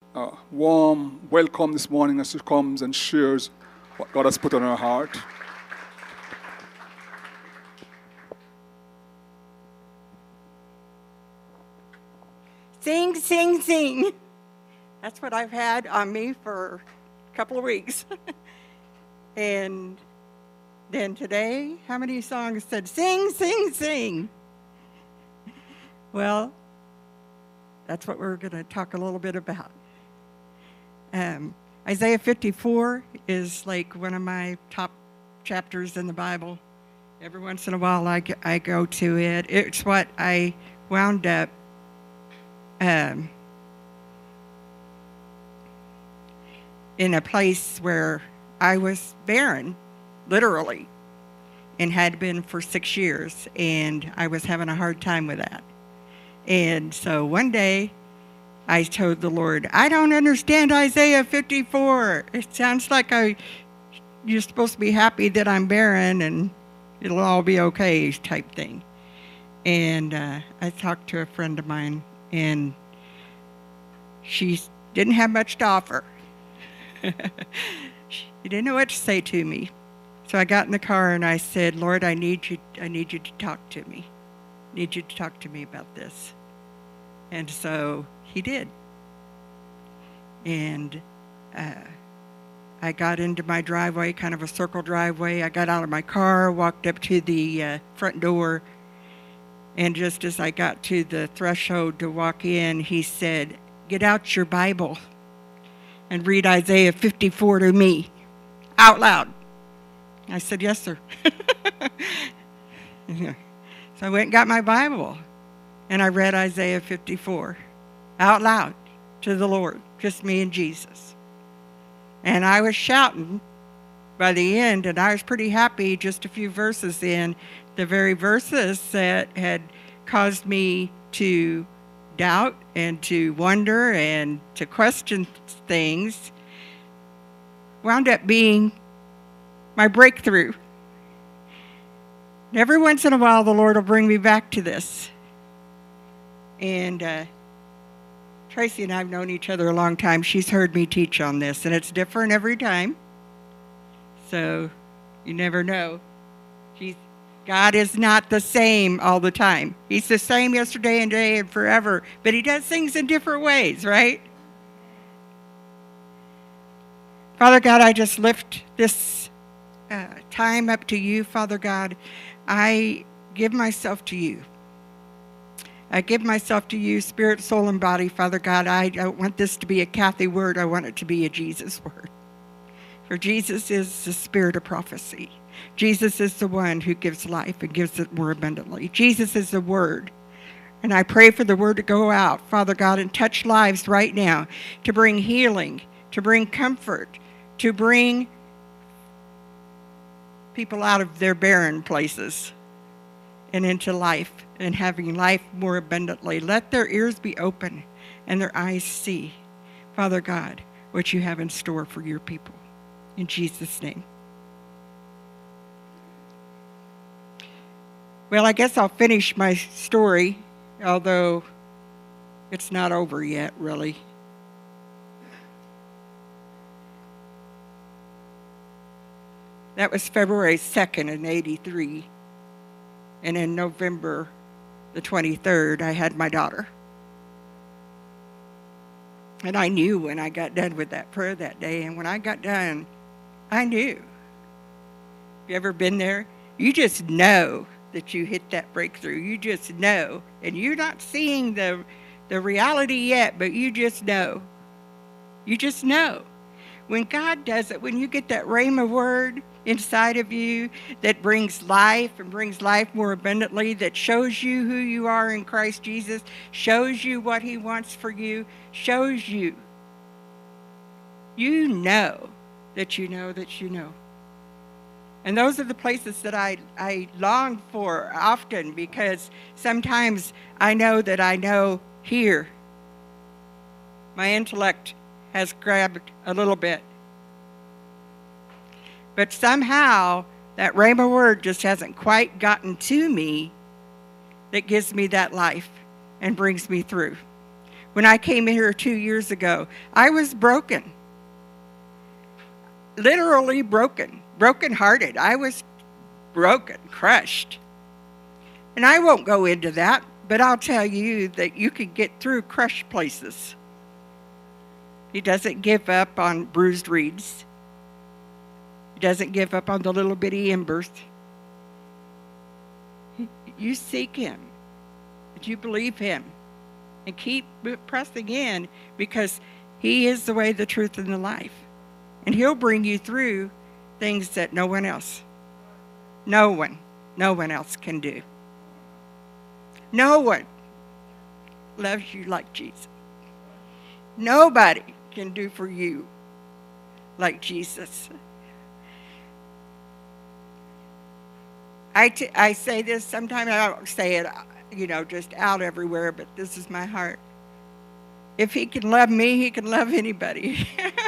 warm welcome this morning as she comes and shares what God has put on her heart. Sing, sing, sing. That's what I've had on me for a couple of weeks. And then today, how many songs said, sing, sing, sing? Well, that's what we're going to talk a little bit about. Isaiah 54 is like one of my top chapters in the Bible. Every once in a while I go to it. It's what I wound up in a place where I was barren, literally, and had been for 6 years, and I was having a hard time with that. And so one day, I told the Lord, I don't understand Isaiah 54. It sounds like you're supposed to be happy that I'm barren and it'll all be okay type thing. And I talked to a friend of mine, and she didn't have much to offer. She didn't know what to say to me. So I got in the car and I said, Lord, I need you to talk to me. I need you to talk to me about this. And so he did. And I got into my driveway, kind of a circle driveway. I got out of my car, walked up to the front door, and just as I got to the threshold to walk in, he said, get out your Bible and read Isaiah 54 to me, out loud. I said, yes, sir. So I went and got my Bible, and I read Isaiah 54 out loud to the Lord, just me and Jesus. And I was shouting by the end, and I was pretty happy just a few verses in. The very verses that had caused me to doubt and to wonder and to question things wound up being my breakthrough. And every once in a while, the Lord will bring me back to this. And Tracy and I have known each other a long time. She's heard me teach on this, and it's different every time. So you never know. God is not the same all the time. He's the same yesterday and today and forever, but he does things in different ways, right? Father God, I just lift this time up to you, Father God. I give myself to you. I give myself to you, spirit, soul, and body, Father God. I don't want this to be a Kathy word. I want it to be a Jesus word. For Jesus is the spirit of prophecy. Jesus is the one who gives life and gives it more abundantly. Jesus is the word. And I pray for the word to go out, Father God, and touch lives right now, to bring healing, to bring comfort, to bring people out of their barren places and into life, and having life more abundantly. Let their ears be open and their eyes see, Father God, what you have in store for your people. In Jesus' name. Well, I guess I'll finish my story, although it's not over yet, really. That was February 2nd in 83. And in November the 23rd, I had my daughter. And I knew when I got done with that prayer that day, and when I got done, I knew. Have you ever been there? You just know that you hit that breakthrough. You just know. And you're not seeing the reality yet, but you just know. You just know. When God does it, when you get that rhema word inside of you that brings life and brings life more abundantly, that shows you who you are in Christ Jesus, shows you what he wants for you, shows you. You know that you know that you know. And those are the places that I long for often, because sometimes I know that I know here. My intellect has grabbed a little bit. But somehow that rhema word just hasn't quite gotten to me that gives me that life and brings me through. When I came in here 2 years ago, I was broken. Literally broken. Broken-hearted. I was broken, crushed. And I won't go into that, but I'll tell you that you can get through crushed places. He doesn't give up on bruised reeds. He doesn't give up on the little bitty embers. You seek him. You believe him. And keep pressing in, because he is the way, the truth, and the life. And he'll bring you through things that no one else can do. No one loves you like Jesus. Nobody can do for you like Jesus. I say this sometimes. I don't say it, just out everywhere, but this is my heart. If he can love me, he can love anybody.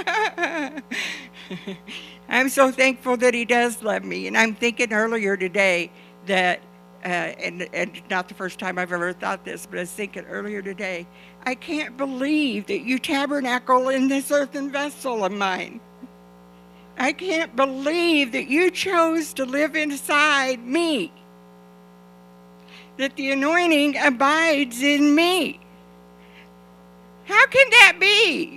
I'm so thankful that he does love me. And I'm thinking earlier today that, and not the first time I've ever thought this, but I was thinking earlier today, I can't believe that you tabernacle in this earthen vessel of mine. I can't believe that you chose to live inside me. That the anointing abides in me. How can that be?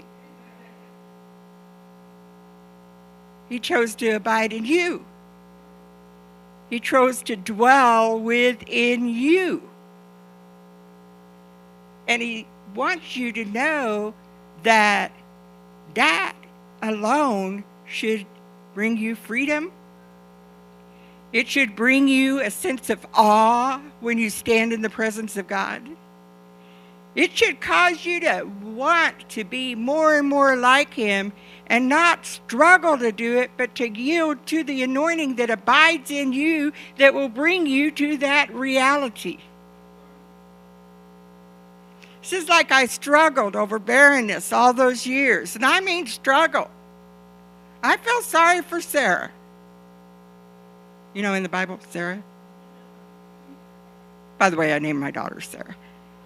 He chose to abide in you. He chose to dwell within you. And he wants you to know that that alone should bring you freedom. It should bring you a sense of awe when you stand in the presence of God. It should cause you to want to be more and more like him and not struggle to do it, but to yield to the anointing that abides in you that will bring you to that reality. This is like I struggled over barrenness all those years, and I mean struggle. I feel sorry for Sarah. In the Bible, Sarah? By the way, I named my daughter Sarah.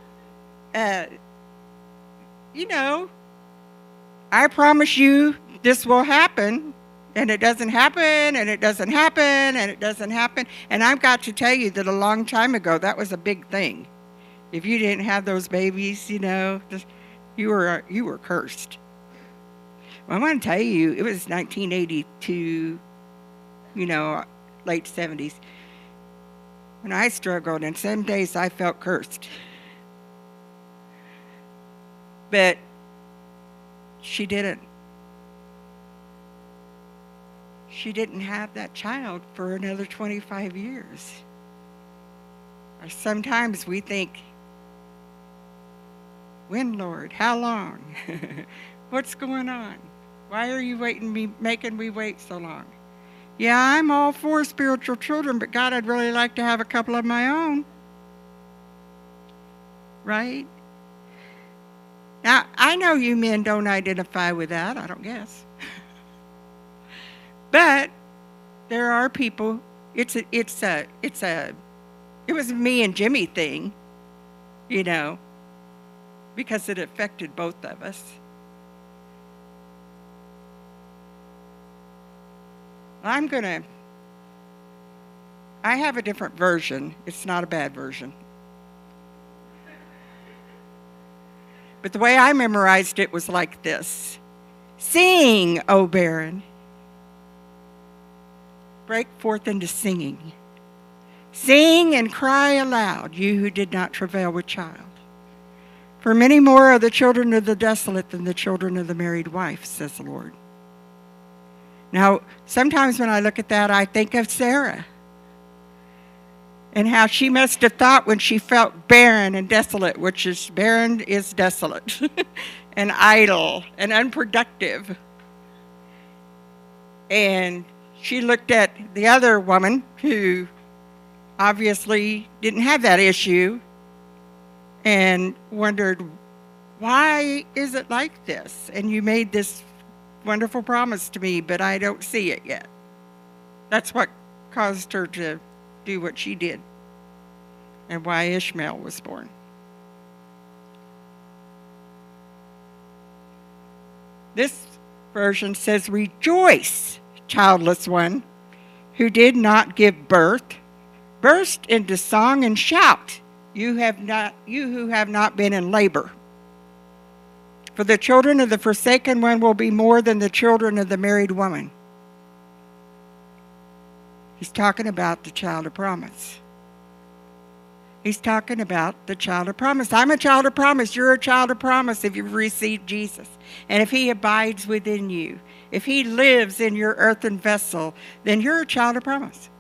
I promise you this will happen, and it doesn't happen, and it doesn't happen, and it doesn't happen. And I've got to tell you that a long time ago, that was a big thing. If you didn't have those babies, you were cursed. Well, I want to tell you, it was 1982, late 70s, when I struggled, and some days I felt cursed. But she didn't. She didn't have that child for another 25 years. Or sometimes we think, when, Lord? How long? What's going on? Why are you making me wait so long? Yeah, I'm all for spiritual children, but God, I'd really like to have a couple of my own. Right? Now, I know you men don't identify with that, I don't guess. But there are people, it was a me and Jimmy thing, because it affected both of us. I have a different version. It's not a bad version. But the way I memorized it was like this. Sing, O barren. Break forth into singing. Sing and cry aloud, you who did not travail with child. For many more are the children of the desolate than the children of the married wife, says the Lord. Now, sometimes when I look at that, I think of Sarah and how she must have thought when she felt barren and desolate, which is barren is desolate, and idle and unproductive. And she looked at the other woman who obviously didn't have that issue and wondered, why is it like this? And you made this wonderful promise to me, but I don't see it yet. That's what caused her to do what she did and why Ishmael was born. This version says, "Rejoice, childless one, who did not give birth. Burst into song and shout, you who have not been in labor. For the children of the forsaken one will be more than the children of the married woman." He's talking about the child of promise. He's talking about the child of promise. I'm a child of promise. You're a child of promise if you've received Jesus. And if he abides within you, if he lives in your earthen vessel, then you're a child of promise.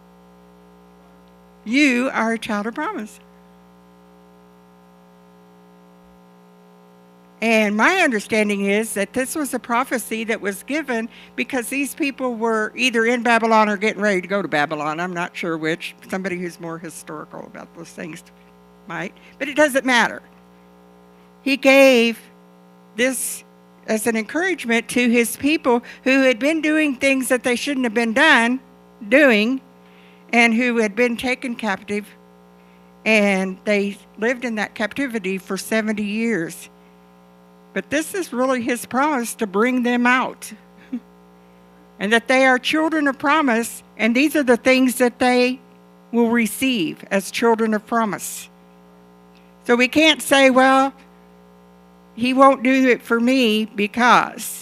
You are a child of promise. And my understanding is that this was a prophecy that was given because these people were either in Babylon or getting ready to go to Babylon. I'm not sure which. Somebody who's more historical about those things might. But it doesn't matter. He gave this as an encouragement to his people who had been doing things that they shouldn't have been doing, and who had been taken captive. And they lived in that captivity for 70 years. But this is really his promise to bring them out. And that they are children of promise, and these are the things that they will receive as children of promise. So we can't say, well, he won't do it for me because.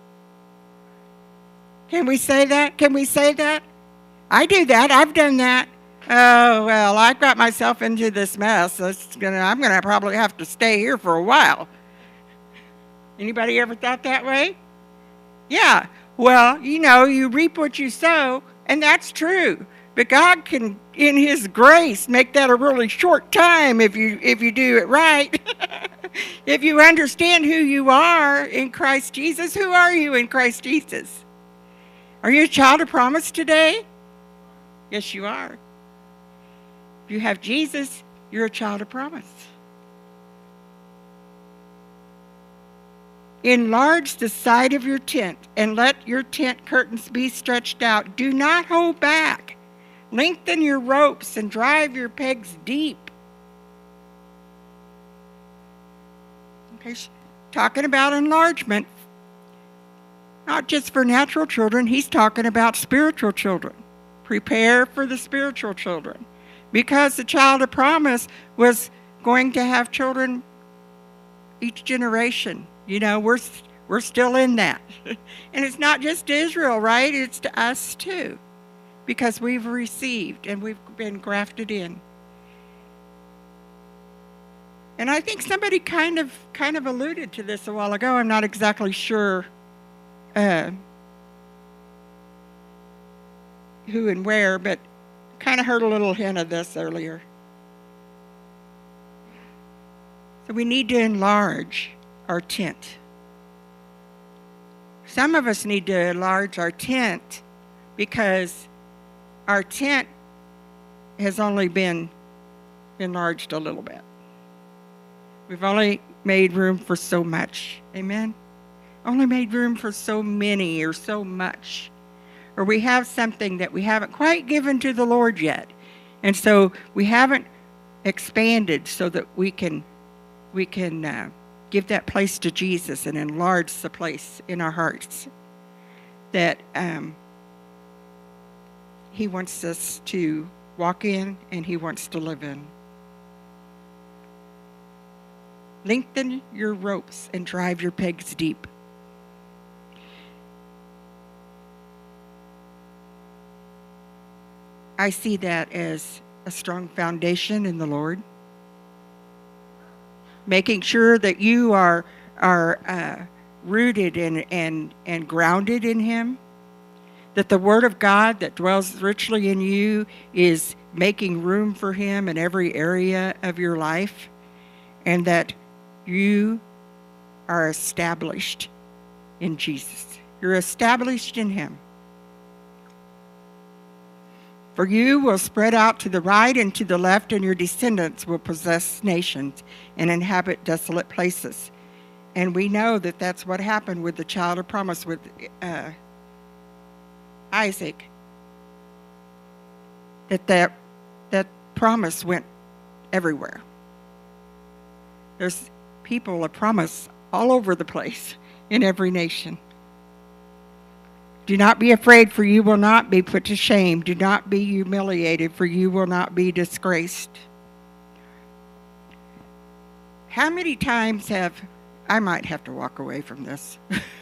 Can we say that? Can we say that? I do that. I've done that. Oh, well, I've got myself into this mess. I'm going to probably have to stay here for a while. Anybody ever thought that way? Yeah. Well, you reap what you sow, and that's true. But God can, in his grace, make that a really short time if you do it right. If you understand who you are in Christ Jesus, who are you in Christ Jesus? Are you a child of promise today? Yes, you are. If you have Jesus, you're a child of promise. Enlarge the side of your tent and let your tent curtains be stretched out. Do not hold back. Lengthen your ropes and drive your pegs deep. Okay, talking about enlargement, not just for natural children, he's talking about spiritual children. Prepare for the spiritual children. Because the child of promise was going to have children each generation. We're still in that. And it's not just to Israel, right? It's to us too. Because we've received and we've been grafted in. And I think somebody kind of alluded to this a while ago. I'm not exactly sure who and where, but kind of heard a little hint of this earlier. So we need to enlarge our tent. Some of us need to enlarge our tent because our tent has only been enlarged a little bit. We've only made room for so much. Amen? Only made room for so many or so much. Or we have something that we haven't quite given to the Lord yet. And so we haven't expanded so that we can give that place to Jesus and enlarge the place in our hearts that he wants us to walk in and he wants to live in. Lengthen your ropes and drive your pegs deep. I see that as a strong foundation in the Lord. Making sure that you are rooted and grounded in him. That the word of God that dwells richly in you is making room for him in every area of your life. And that you are established in Jesus. You're established in him. For you will spread out to the right and to the left, and your descendants will possess nations and inhabit desolate places. And we know that that's what happened with the child of promise with Isaac. That promise went everywhere. There's people of promise all over the place. in every nation. Do not be afraid, for you will not be put to shame. Do not be humiliated, for you will not be disgraced. How many times I might have to walk away from this.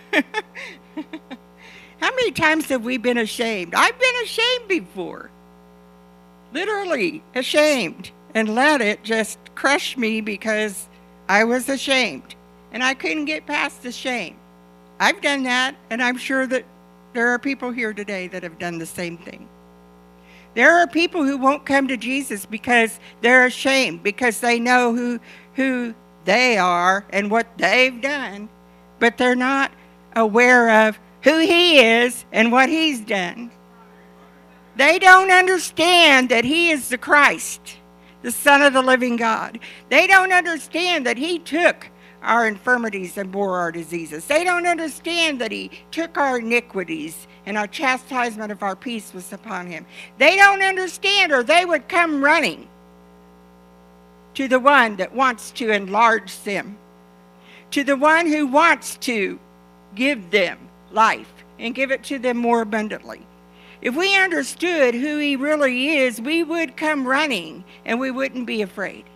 How many times have we been ashamed? I've been ashamed before. Literally ashamed. And let it just crush me because I was ashamed. And I couldn't get past the shame. I've done that, and I'm sure that there are people here today that have done the same thing. There are people who won't come to Jesus because they're ashamed, because they know who they are and what they've done, but they're not aware of who he is and what he's done. They don't understand that he is the Christ, the Son of the living God. They don't understand that he took our infirmities and bore our diseases. They don't understand that he took our iniquities and our chastisement of our peace was upon him. They don't understand, or they would come running to the one that wants to enlarge them, to the one who wants to give them life and give it to them more abundantly. If we understood who he really is, we would come running and we wouldn't be afraid.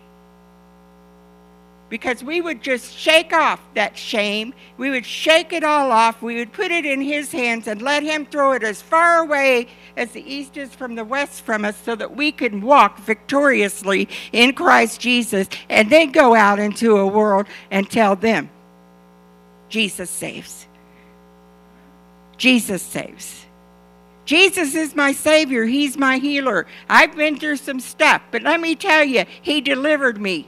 Because we would just shake off that shame. We would shake it all off. We would put it in his hands and let him throw it as far away as the east is from the west from us, so that we can walk victoriously in Christ Jesus and then go out into a world and tell them, Jesus saves. Jesus saves. Jesus is my Savior. He's my healer. I've been through some stuff, but let me tell you, he delivered me.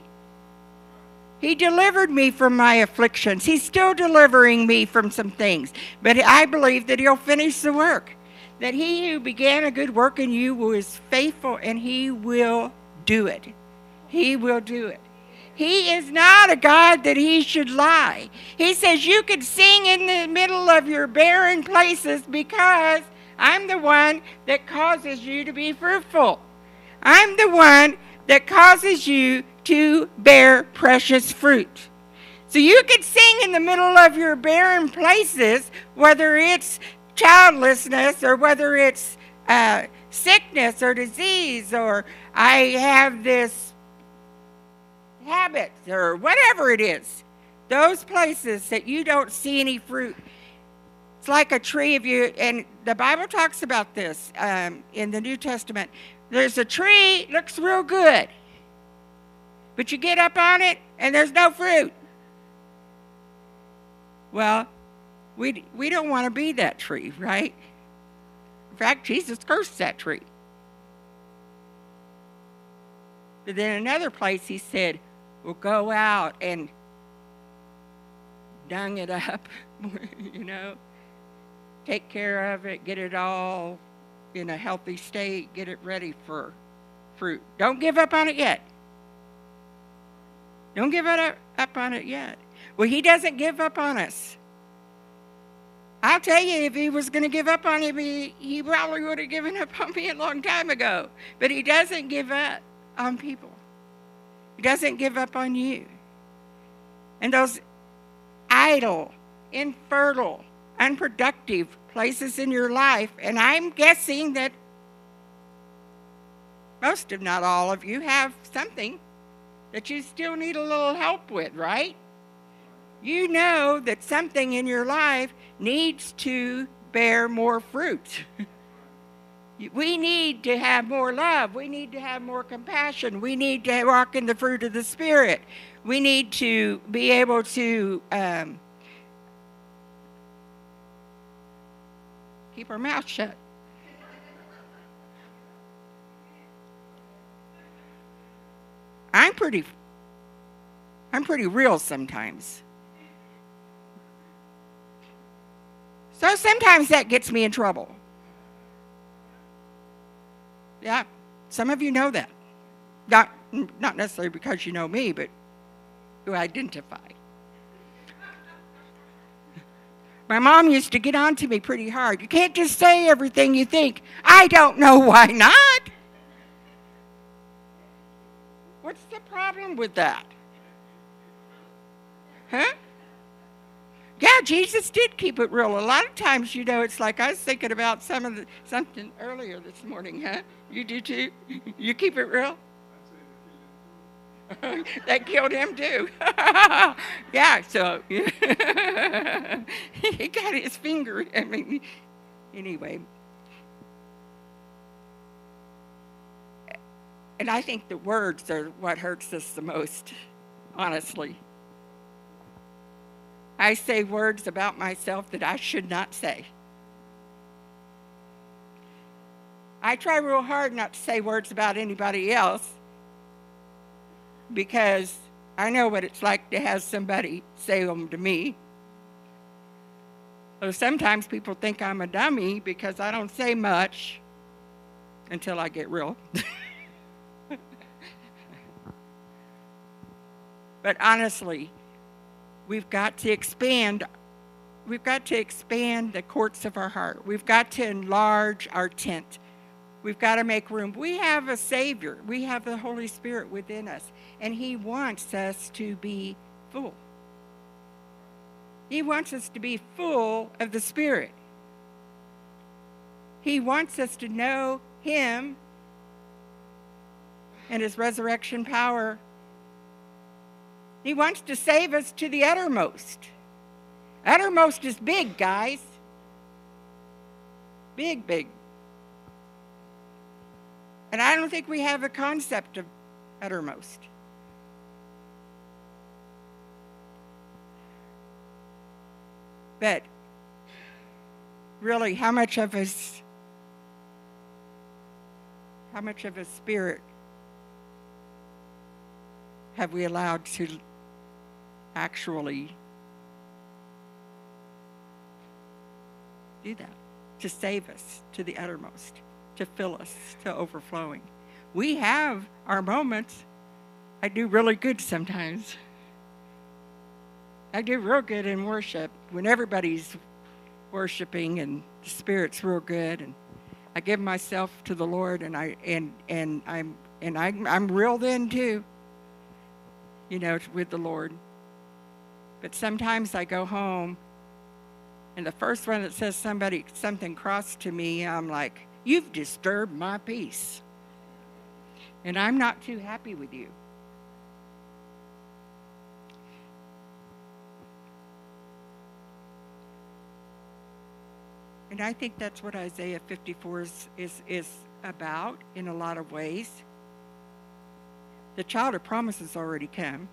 He delivered me from my afflictions. He's still delivering me from some things. But I believe that he'll finish the work. That he who began a good work in you is faithful, and he will do it. He will do it. He is not a God that he should lie. He says you could sing in the middle of your barren places because I'm the one that causes you to be fruitful. I'm the one that causes you to bear precious fruit. So you could sing in the middle of your barren places, whether it's childlessness or whether it's sickness or disease, or I have this habit or whatever it is. Those places that you don't see any fruit. It's like a tree of you, and the Bible talks about this in the New Testament. There's a tree, looks real good, but you get up on it and there's no fruit. Well, we don't want to be that tree, right? In fact, Jesus cursed that tree. But then another place he said, well, go out and dung it up, take care of it, get it all in a healthy state, get it ready for fruit. Don't give up on it yet. Don't give up on it yet. Well, he doesn't give up on us. I'll tell you, if he was going to give up on me, he probably would have given up on me a long time ago. But he doesn't give up on people. He doesn't give up on you. And those idle, infertile, unproductive places in your life, and I'm guessing that most, if not all of you, have something that you still need a little help with, right? You know that something in your life needs to bear more fruit. We need to have more love. We need to have more compassion. We need to walk in the fruit of the Spirit. We need to be able to keep our mouth shut. I'm pretty real sometimes. So sometimes that gets me in trouble. Yeah, some of you know that. Not necessarily because you know me, but you identify. My mom used to get on to me pretty hard. You can't just say everything you think. I don't know why not. What's the problem with that? Huh? Yeah, Jesus did keep it real. A lot of times, it's like I was thinking about something earlier this morning, huh? You do too? You keep it real? That killed him too. Yeah, so he got his finger. Anyway. And I think the words are what hurts us the most, honestly. I say words about myself that I should not say. I try real hard not to say words about anybody else because I know what it's like to have somebody say them to me. So sometimes people think I'm a dummy because I don't say much until I get real. But honestly, we've got to expand the courts of our heart. We've got to enlarge our tent. We've got to make room. We have a Savior. We have the Holy Spirit within us, and He wants us to be full. He wants us to be full of the Spirit. He wants us to know Him and His resurrection power. He wants to save us to the uttermost. Uttermost is big, guys. Big, big. And I don't think we have a concept of uttermost. But really, how much of His Spirit have we allowed to actually do that, to save us to the uttermost, to fill us to overflowing? We have our moments. I do really good sometimes. I do real good in worship when everybody's worshiping and the Spirit's real good, and I give myself to the Lord, and I'm real then too, with the Lord. But sometimes I go home, and the first one that says something cross to me, I'm like, "You've disturbed my peace, and I'm not too happy with you." And I think that's what Isaiah 54 is about in a lot of ways. The child of promise has already come.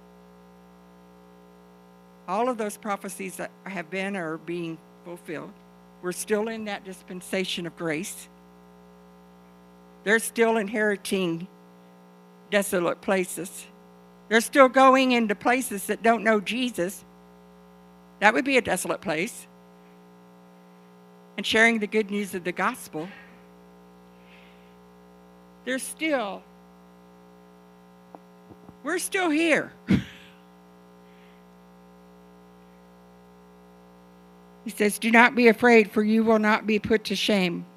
All of those prophecies that have been are being fulfilled. We're still in that dispensation of grace. They're still inheriting desolate places. They're still going into places that don't know Jesus. That would be a desolate place. And sharing the good news of the gospel. We're still here. He says, "Do not be afraid, for you will not be put to shame.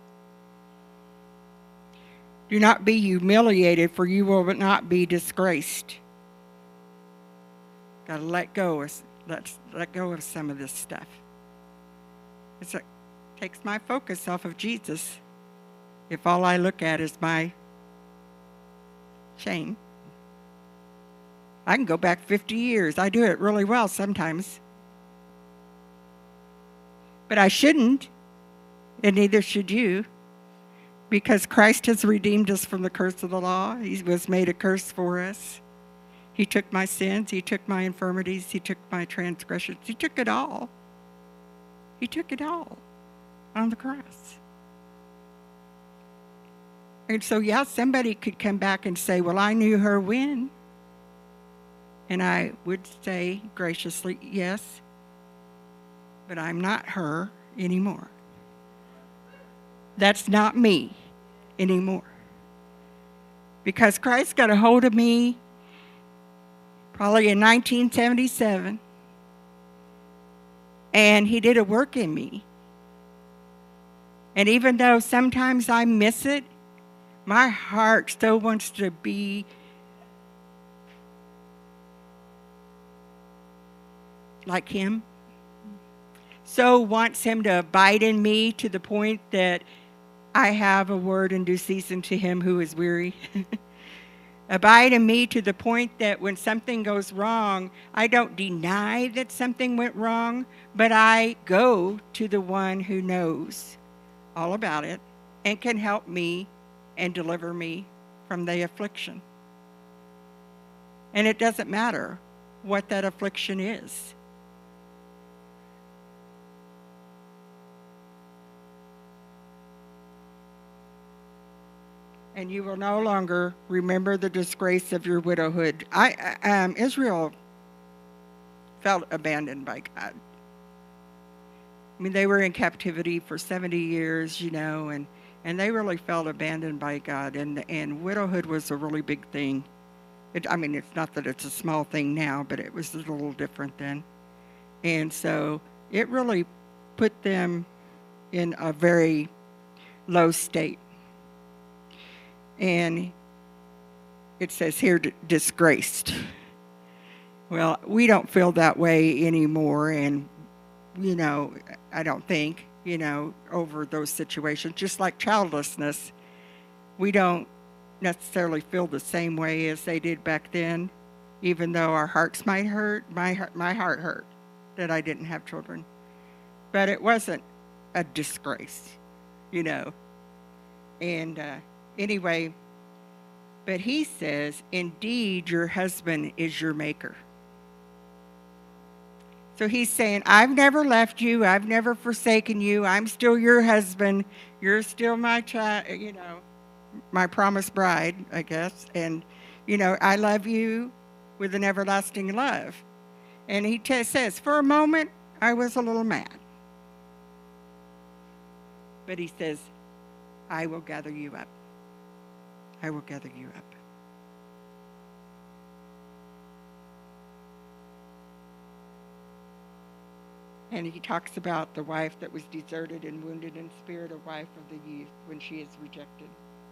Do not be humiliated, for you will not be disgraced." Got to let go of some of this stuff. It takes my focus off of Jesus if all I look at is my shame. I can go back 50 years. I do it really well sometimes. But I shouldn't, and neither should you, because Christ has redeemed us from the curse of the law. He was made a curse for us. He took my sins. He took my infirmities. He took my transgressions. He took it all. He took it all on the cross. And so, yeah, somebody could come back and say, "Well, I knew her when." And I would say graciously, "Yes, but I'm not her anymore. That's not me anymore." Because Christ got a hold of me probably in 1977, and He did a work in me. And even though sometimes I miss it, my heart still wants to be like Him. so wants him to abide in me to the point that I have a word in due season to him who is weary. Abide in me to the point that when something goes wrong, I don't deny that something went wrong, but I go to the one who knows all about it and can help me and deliver me from the affliction. And it doesn't matter what that affliction is. And you will no longer remember the disgrace of your widowhood. Israel felt abandoned by God. I mean, they were in captivity for 70 years, and they really felt abandoned by God. And widowhood was a really big thing. It's not that it's a small thing now, but it was a little different then. And so it really put them in a very low state. And it says here, disgraced. Well, we don't feel that way anymore. And, I don't think, over those situations. Just like childlessness, we don't necessarily feel the same way as they did back then, even though our hearts might hurt. My heart hurt that I didn't have children. But it wasn't a disgrace, And anyway, but he says, indeed, your husband is your maker. So he's saying, I've never left you. I've never forsaken you. I'm still your husband. You're still my child, my promised bride, I guess. And, I love you with an everlasting love. And he says, for a moment, I was a little mad. But he says, I will gather you up. I will gather you up. And he talks about the wife that was deserted and wounded in spirit, a wife of the youth when she is rejected.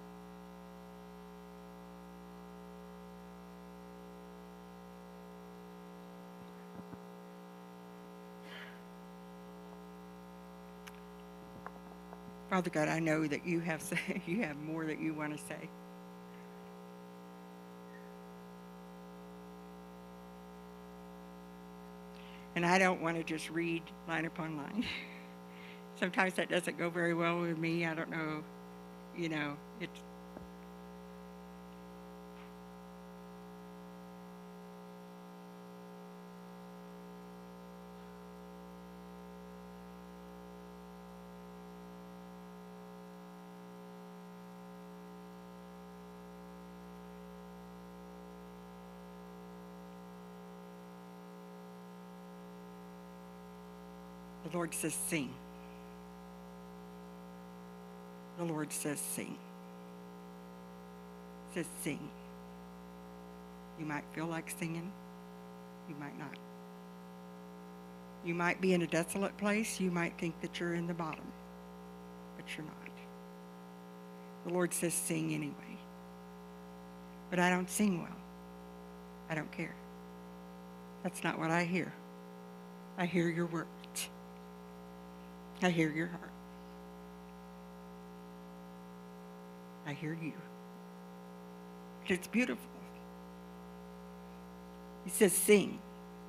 Father God, I know that you have more that you want to say. And I don't want to just read line upon line. Sometimes that doesn't go very well with me. I don't know, it's... The Lord says, sing. The Lord says, sing. It says, sing. You might feel like singing. You might not. You might be in a desolate place. You might think that you're in the bottom, but you're not. The Lord says, sing anyway. But I don't sing well. I don't care. That's not what I hear. I hear your words. I hear your heart. I hear you. It's beautiful. He says, sing.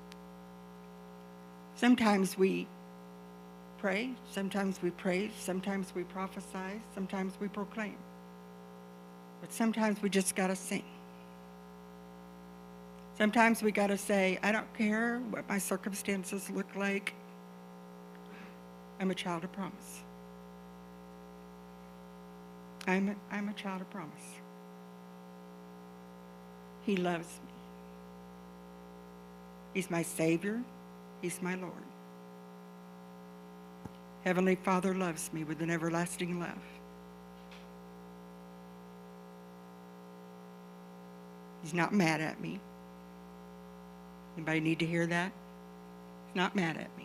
Sometimes we pray, sometimes we praise, sometimes we prophesy, sometimes we proclaim. But sometimes we just got to sing. Sometimes we got to say, I don't care what my circumstances look like. I'm a child of promise. I'm a child of promise. He loves me. He's my Savior. He's my Lord. Heavenly Father loves me with an everlasting love. He's not mad at me. Anybody need to hear that? He's not mad at me.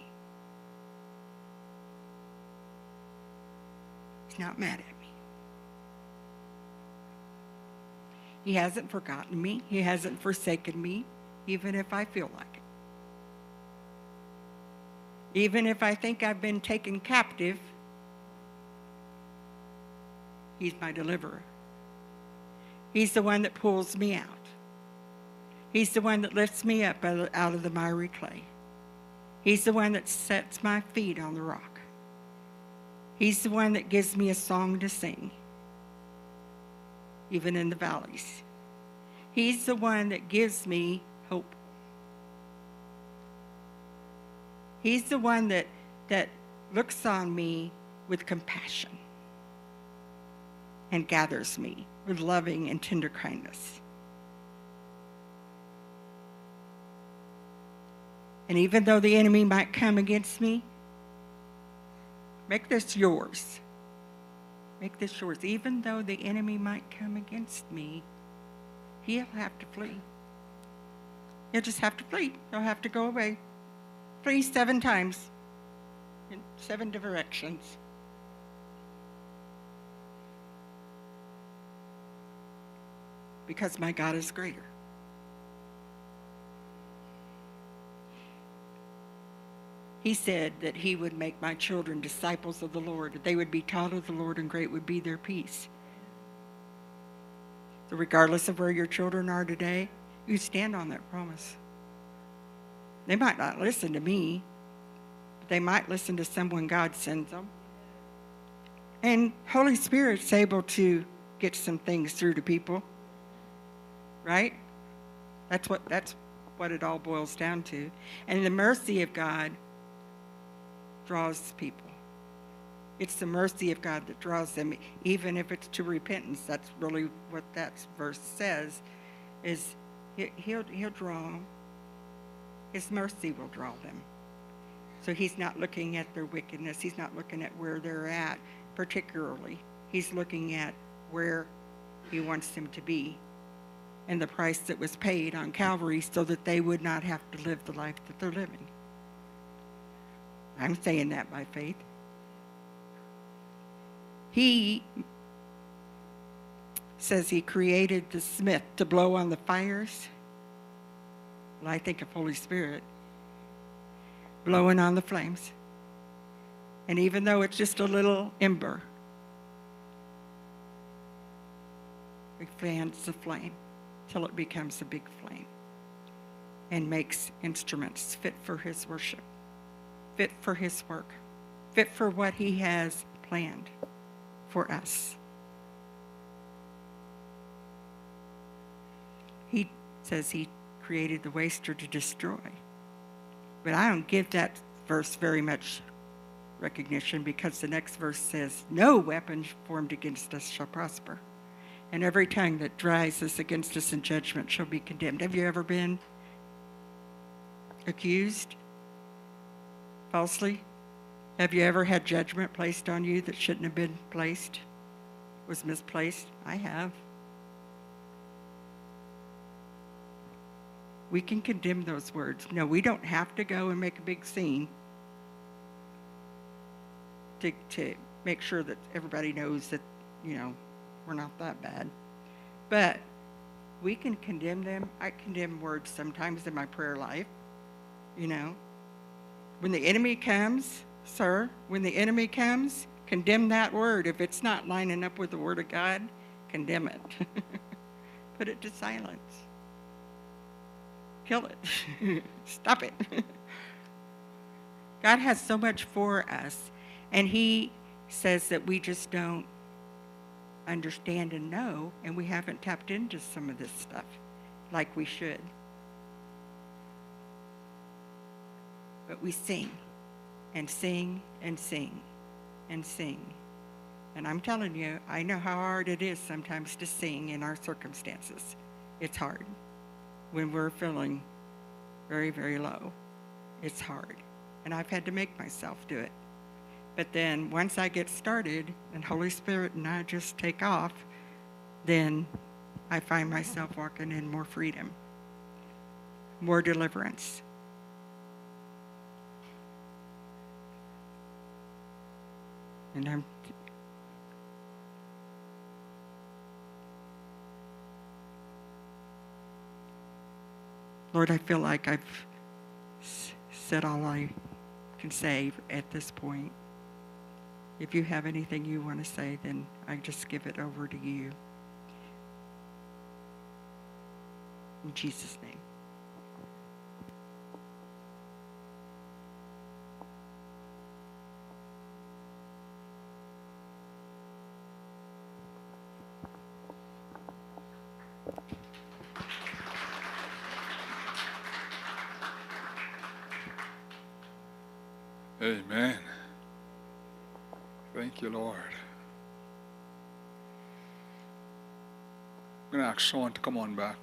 He's not mad at me. He hasn't forgotten me. He hasn't forsaken me, even if I feel like it. Even if I think I've been taken captive, he's my deliverer. He's the one that pulls me out. He's the one that lifts me up out of the miry clay. He's the one that sets my feet on the rock. He's the one that gives me a song to sing, even in the valleys. He's the one that gives me hope. He's the one that looks on me with compassion and gathers me with loving and tender kindness. And even though the enemy might come against me, make this yours. Make this yours. Even though the enemy might come against me, he'll have to flee. He'll just have to flee. He'll have to go away. Flee 7 times in 7 directions. Because my God is greater. He said that he would make my children disciples of the Lord, that they would be taught of the Lord, and great would be their peace. So regardless of where your children are today, you stand on that promise. They might not listen to me, but they might listen to someone God sends them. And Holy Spirit's able to get some things through to people, right? That's what it all boils down to. And the mercy of God draws people. It's the mercy of God that draws them, even if it's to repentance. That's really what that verse says, is he'll draw them. His mercy will draw them. So he's not looking at their wickedness. He's not looking at where they're at particularly. He's looking at where he wants them to be and the price that was paid on Calvary so that they would not have to live the life that they're living. I'm saying that by faith. He says he created the smith to blow on the fires. Well, I think of Holy Spirit blowing on the flames. And even though it's just a little ember, he fans the flame till it becomes a big flame and makes instruments fit for his worship, fit for his work, fit for what he has planned for us. He says he created the waster to destroy. But I don't give that verse very much recognition because the next verse says, no weapon formed against us shall prosper. And every tongue that rises against us in judgment shall be condemned. Have you ever been accused falsely? Have you ever had judgment placed on you that shouldn't have been placed? Was misplaced? I have. We can condemn those words. No, we don't have to go and make a big scene to make sure that everybody knows that, we're not that bad. But we can condemn them. I condemn words sometimes in my prayer life, When the enemy comes, sir, condemn that word. If it's not lining up with the Word of God, condemn it. Put it to silence. Kill it. Stop it. God has so much for us, and he says that we just don't understand and know, and we haven't tapped into some of this stuff like we should. But we sing and sing and sing and sing. And I'm telling you, I know how hard it is sometimes to sing in our circumstances. It's hard. When we're feeling very, very low, it's hard. And I've had to make myself do it. But then once I get started and Holy Spirit and I just take off, then I find myself walking in more freedom, more deliverance. And Lord, I feel like I've said all I can say at this point. If you have anything you want to say, then I just give it over to you. In Jesus' name. Amen. Thank you, Lord. I'm going to ask Sean to come on back.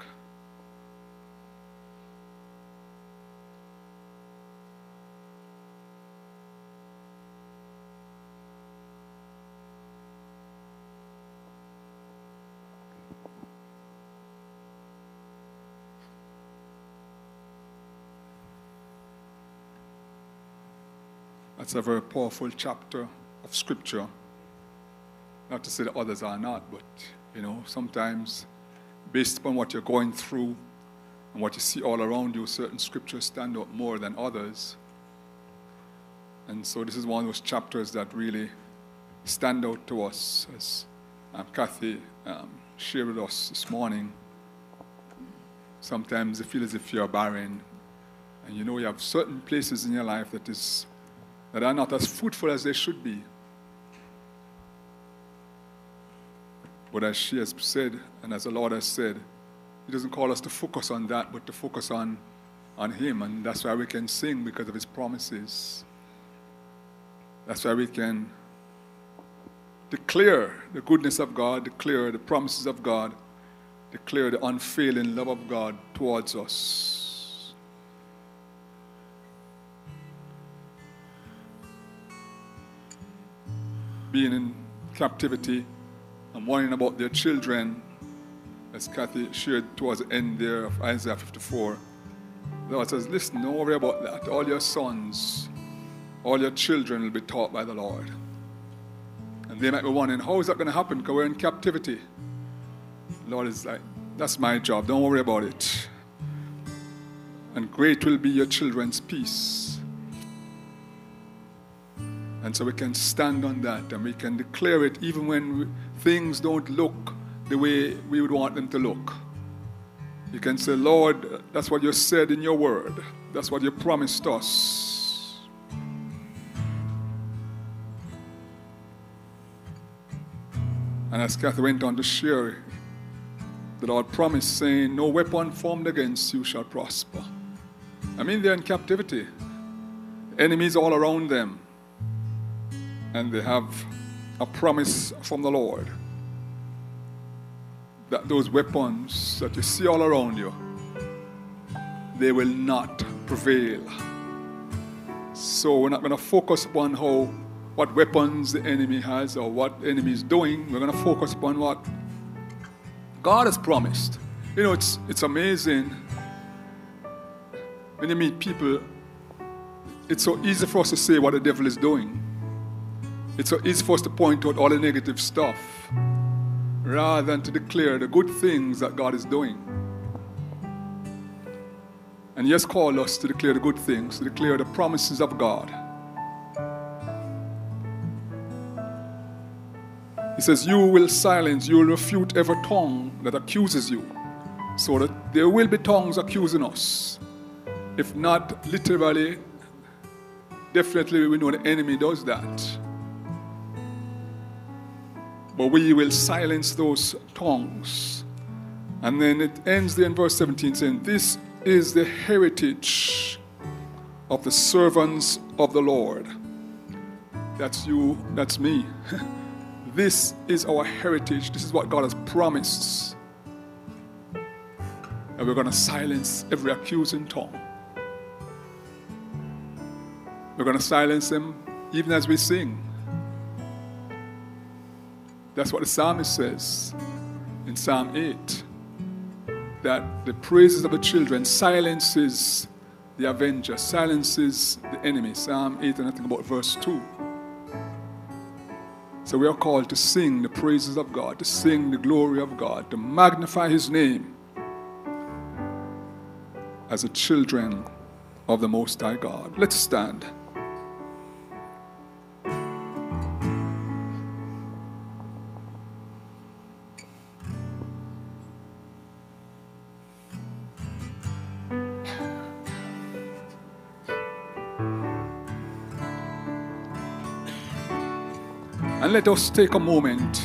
That's a very powerful chapter of Scripture. Not to say that others are not, but, sometimes based upon what you're going through and what you see all around you, certain scriptures stand out more than others. And so this is one of those chapters that really stand out to us, as Kathy shared with us this morning. Sometimes you feel as if you're barren, and you have certain places in your life that are not as fruitful as they should be. But as she has said, and as the Lord has said, He doesn't call us to focus on that, but to focus on Him. And that's why we can sing, because of His promises. That's why we can declare the goodness of God, declare the promises of God, declare the unfailing love of God towards us. Being in captivity and worrying about their children, as Kathy shared towards the end there of Isaiah 54, the Lord says, listen, don't worry about that. All your sons, all your children will be taught by the Lord. And they might be wondering, how is that going to happen? Because we're in captivity. The Lord is like, that's my job. Don't worry about it. And great will be your children's peace. And so we can stand on that and we can declare it even when things don't look the way we would want them to look. You can say, Lord, that's what you said in your word. That's what you promised us. And as Kathy went on to share, the Lord promised, saying, no weapon formed against you shall prosper. I mean, they're in captivity. Enemies all around them. And they have a promise from the Lord that those weapons that you see all around you, they will not prevail. So we're not going to focus upon what weapons the enemy has or what the enemy is doing. We're going to focus upon what God has promised. It's amazing when you meet people. It's so easy for us to say what the devil is doing. It's so easy for us to point out all the negative stuff rather than to declare the good things that God is doing. And He has called us to declare the good things, to declare the promises of God. He says, you will silence, you will refute every tongue that accuses you. So that there will be tongues accusing us. If not literally, definitely we know the enemy does that. But we will silence those tongues. And then it ends there in verse 17 saying, this is the heritage of the servants of the Lord. That's you, that's me. This is our heritage. This is what God has promised. And we're going to silence every accusing tongue. We're going to silence them even as we sing. That's what the psalmist says in Psalm 8. That the praises of the children silences the avenger, silences the enemy. Psalm 8, and I think about verse 2. So we are called to sing the praises of God, to sing the glory of God, to magnify His name as the children of the Most High God. Let's stand. And let us take a moment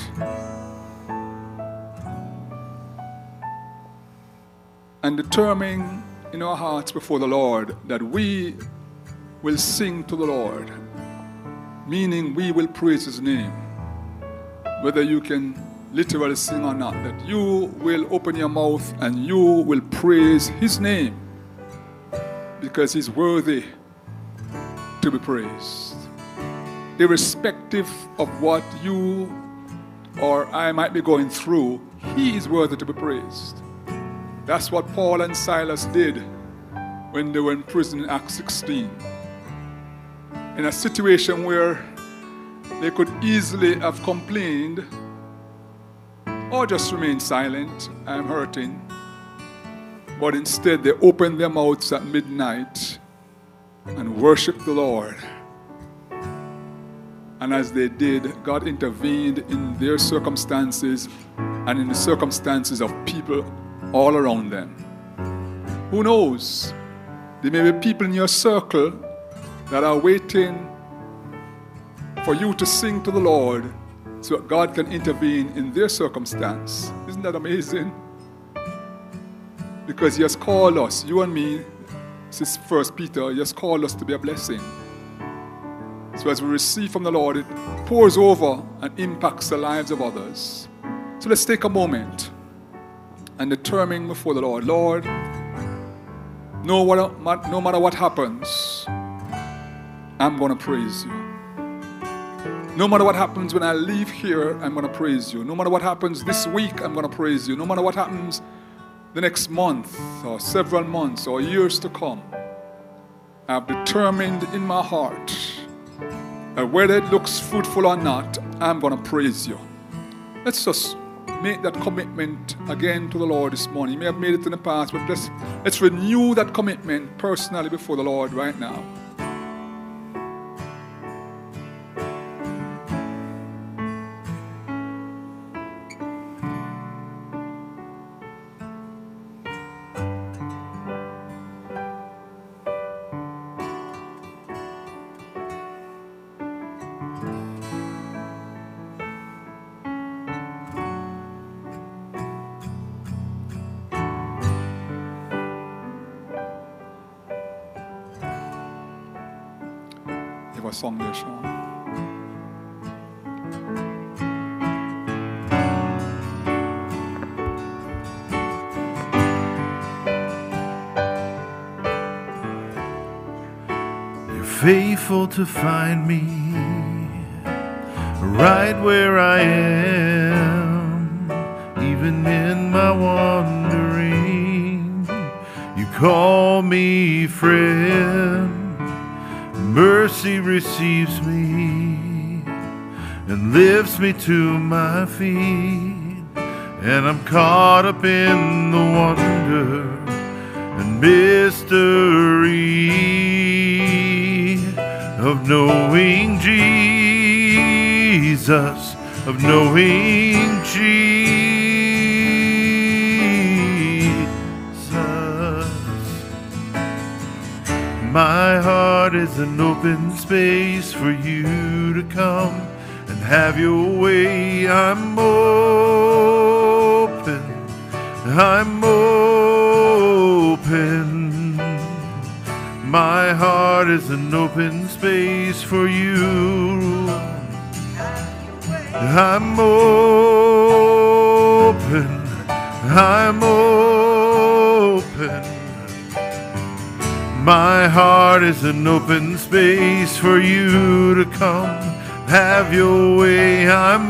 and determine in our hearts before the Lord that we will sing to the Lord, meaning we will praise His name. Whether you can literally sing or not, that you will open your mouth and you will praise His name because He's worthy to be praised. Irrespective of what you or I might be going through, He is worthy to be praised. That's what Paul and Silas did when they were in prison in Acts 16. In a situation where they could easily have complained or just remained silent, I'm hurting. But instead they opened their mouths at midnight and worshiped the Lord. And as they did, God intervened in their circumstances and in the circumstances of people all around them. Who knows? There may be people in your circle that are waiting for you to sing to the Lord so that God can intervene in their circumstance. Isn't that amazing? Because He has called us, you and me, this is 1 Peter, He has called us to be a blessing. So as we receive from the Lord, it pours over and impacts the lives of others. So let's take a moment and determine before the Lord, Lord, no matter what happens, I'm going to praise You. No matter what happens when I leave here, I'm going to praise You. No matter what happens this week, I'm going to praise You. No matter what happens the next month or several months or years to come, I've determined in my heart that whether it looks fruitful or not, I'm going to praise You. Let's just make that commitment again to the Lord this morning. You may have made it in the past, but let's renew that commitment personally before the Lord right now. A song there, Sean. You're faithful to find me right where I am, even in my wandering. You call me friend. Mercy receives me and lifts me to my feet, and I'm caught up in the wonder and mystery of knowing Jesus, of knowing Jesus. My heart is an open space for You to come and have Your way. I'm open, I'm open. My heart is an open space for You. I'm open, I'm open. My heart is an open space for You to come, have Your way. I'm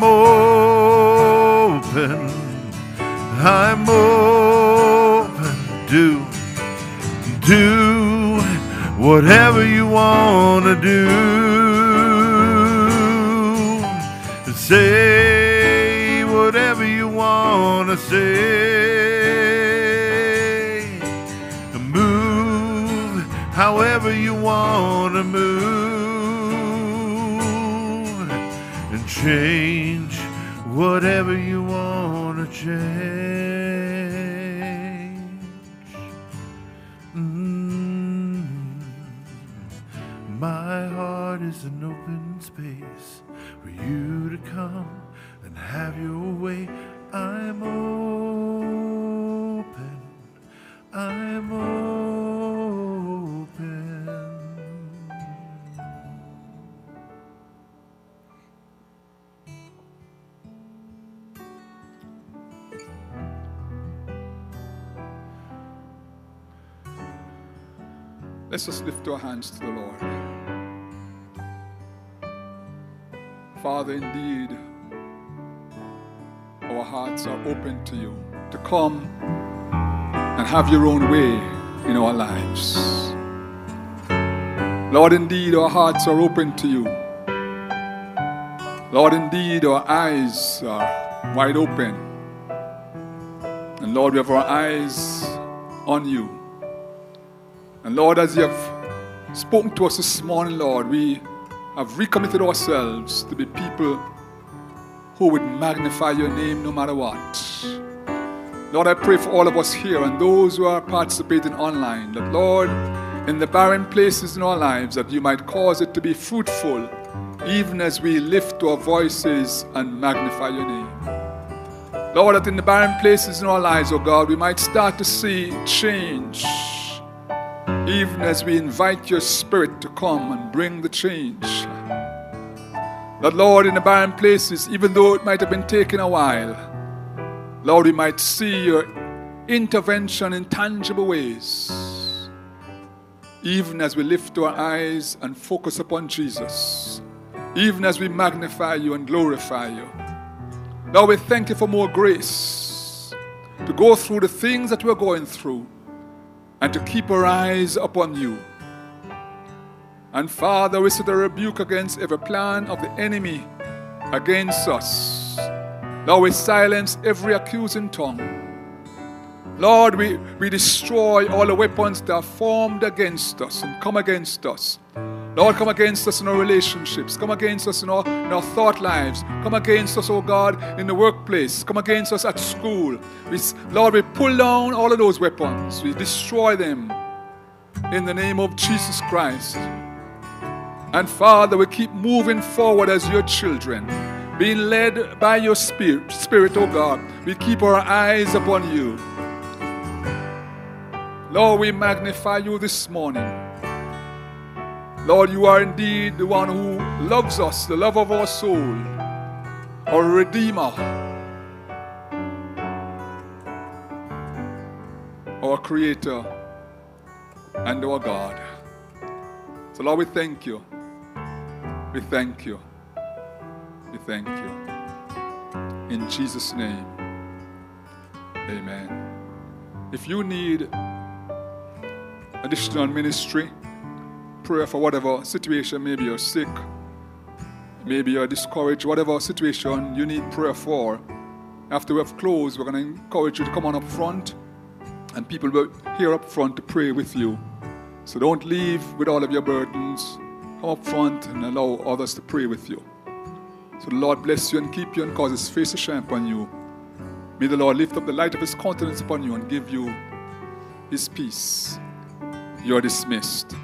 open, I'm open. Do whatever You want to do. Say whatever You want to say. However You want to move, and change whatever You want to change. My heart is is an open space for you to come and have your way. I'm open. I'm open. Let's just lift our hands to the Lord. Father, indeed, our hearts are open to you to come and have your own way in our lives. Lord, indeed, our hearts are open to you. Lord, indeed, our eyes are wide open. And Lord, we have our eyes on you. And Lord, as you have spoken to us this morning, Lord, we have recommitted ourselves to be people who would magnify your name no matter what. Lord, I pray for all of us here and those who are participating online, that Lord, in the barren places in our lives, that you might cause it to be fruitful, even as we lift our voices and magnify your name. Lord, that in the barren places in our lives, oh God, we might start to see change, even as we invite your Spirit to come and bring the change. That, Lord, in the barren places, even though it might have been taking a while, Lord, we might see your intervention in tangible ways, even as we lift our eyes and focus upon Jesus, even as we magnify you and glorify you. Lord, we thank you for more grace to go through the things that we're going through, and to keep our eyes upon you. And Father, we set a rebuke against every plan of the enemy against us. Lord, we silence every accusing tongue. Lord, we destroy all the weapons that are formed against us and come against us. Lord, come against us in our relationships. Come against us in our thought lives. Come against us, oh God, in the workplace. Come against us at school. Lord, we pull down all of those weapons. We destroy them in the name of Jesus Christ. And Father, we keep moving forward as your children, being led by your Spirit, oh God. We keep our eyes upon you. Lord, we magnify you this morning. Lord, you are indeed the one who loves us, the love of our soul, our Redeemer, our Creator, and our God. So, Lord, we thank you. We thank you. We thank you. In Jesus' name, amen. If you need additional ministry, prayer for whatever situation, maybe you're sick, maybe you're discouraged, whatever situation you need prayer for, after we have closed, we're going to encourage you to come on up front, and people will here up front to pray with you. So don't leave with all of your burdens. Come up front and allow others to pray with you. So the Lord bless you and keep you and cause his face to shine upon you. May the Lord lift up the light of his countenance upon you and give you his peace. You are dismissed.